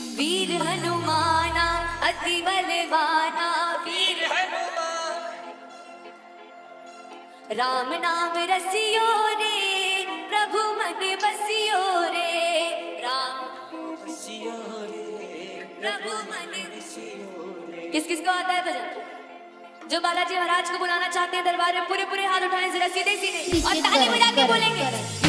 वीर हनुमाना अति बलवाना, वीर राम नाम रसियो रे, प्रभु मन बसियो रे, राम बसियो रे, प्रभु मन बसियो रे। किस किस को आता है भजन? जो बालाजी महाराज को बुलाना चाहते हैं दरबार में, पूरे पूरे हाथ उठाएं जरा सीधे सीधे और ताली बजा के बोलेंगे।